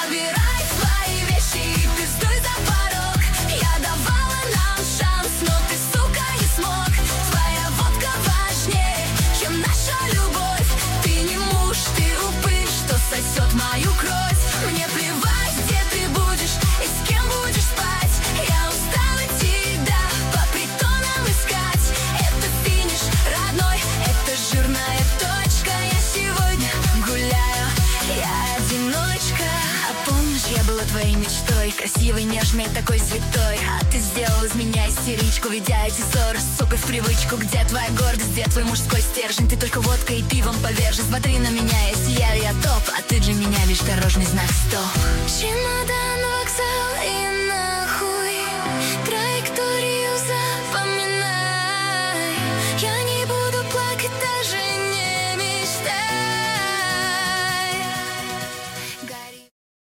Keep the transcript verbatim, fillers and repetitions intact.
Собирай свои вещи и пиздуй за порог. Я давала нам шанс, но ты, сука, не смог. Твоя водка важнее, чем наша любовь. Ты не муж, ты упырь, что сосет мою кровь. Мне плевать, где ты будешь и с кем будешь спать. Я устала тебя по притонам искать. Это финиш родной, это жирная точка. Я сегодня гуляю, я одиночка. А помнишь, я была твоей мечтой, красивой, нежной, такой святой. А ты сделал из меня истеричку, ведя эти ссоры, сука, в привычку. Где твоя гордость, где твой мужской стержень? Ты только водка и пивом повержен. Смотри на меня, я сияю, я топ, а ты для меня лишь дорожный знак стоп. Чемодан, вокзал и